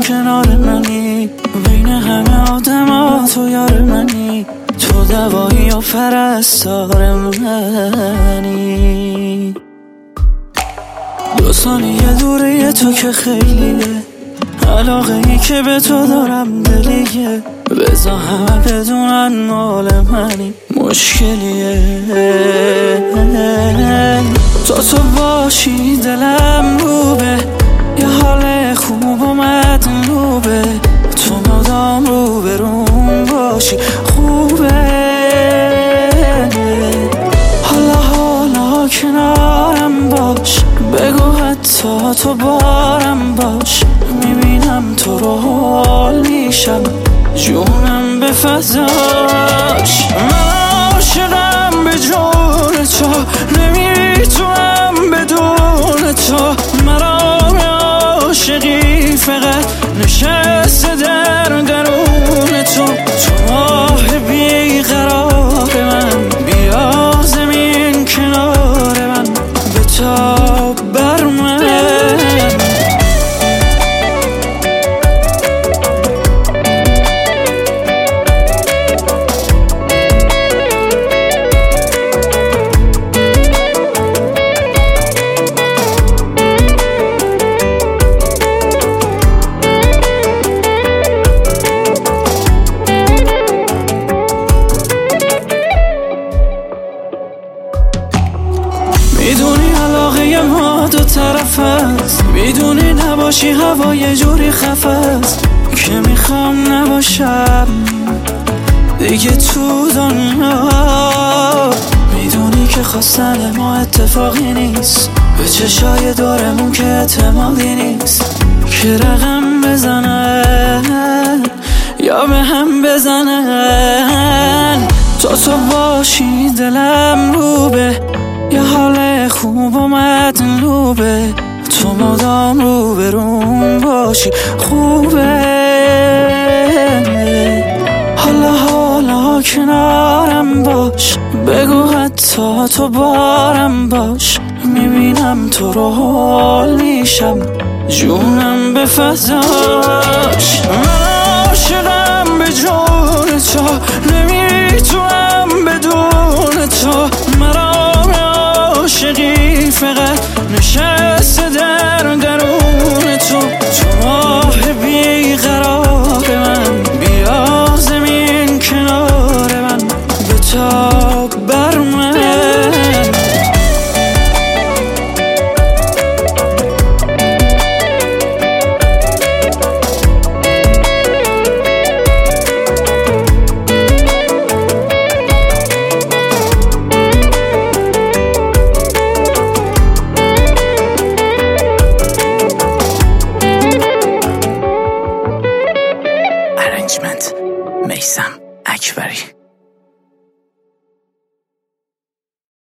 کنار منی، بین همه آدم ها تو یار منی، تو دوایی و پرستار منی. 2 ثانیه دوری تو که خیلیه، علاقه ای که به تو دارم دلیه، بذار همه بدونن مال منی، مشکلیه. تو باشی دلم روبه، یه حال خوب و مطلوبه، تو مدام رو برون باشی خوبه. حالا کنارم باش، بگو حتی تو بارم باش، میبینم تو رو حال میشم، جونم به فضاش. من عاشقم به جون تو، نمیتونم بدون تو، مرا عاشقی فقط نشسته در درون تو. تو ماه بیقرار من، بیا زمین کنار من، بتاب بر من. میدونی علاقه ما 2 طرف است، میدونی نباشی هوا یه جوری خفه است که میخوام نباشم دیگه تو دنیا. میدونی که خواستن ما اتفاقی نیست، به چشای دورمون که اعتمادی نیست، که رقم بزنن یا به هم بزنن. تو باشی دلم روبه، یه حال خوب و مطلوبه، تو مدام رو برون باشی خوبه. حالا کنارم باش، بگو حتی تو بارم باش، میبینم تو رو حال میشم، جونم به فضاش. من عاشقم به جون تو، نمیتونم بدون تو، مرا عاشقی فقط نشسته در درون تو. تو ماه بیقرار من، بیا زمین کنار من، بتاب بر من. میثم اکبری.